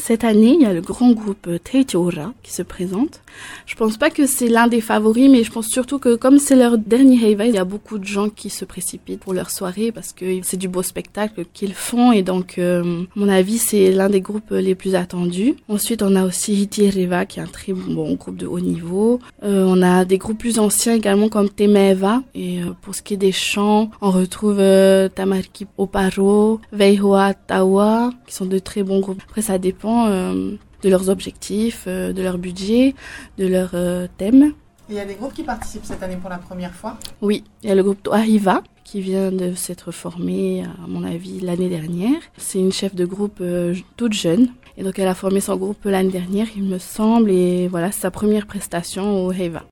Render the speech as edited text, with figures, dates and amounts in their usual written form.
Cette année, il y a le grand groupe Teitiora qui se présente. Je pense pas que c'est l'un des favoris, mais je pense surtout que comme c'est leur dernier Heiva, il y a beaucoup de gens qui se précipitent pour leur soirée parce que c'est du beau spectacle qu'ils font et donc, à mon avis, c'est l'un des groupes les plus attendus. Ensuite, on a aussi Hitieriva qui est un très bon groupe de haut niveau. On a des groupes plus anciens également comme Temeva et pour ce qui est des chants, on retrouve Tamarki Oparo, Veihoa Tawa qui sont de très bons groupes. Après, ça dépend de leurs objectifs, de leur budget, de leur thème. Et il y a des groupes qui participent cette année pour la première fois? Oui, il y a le groupe Toariva qui vient de s'être formé, à mon avis, l'année dernière. C'est une chef de groupe toute jeune. Et donc, elle a formé son groupe l'année dernière, il me semble. Et voilà, c'est sa première prestation au Heiva.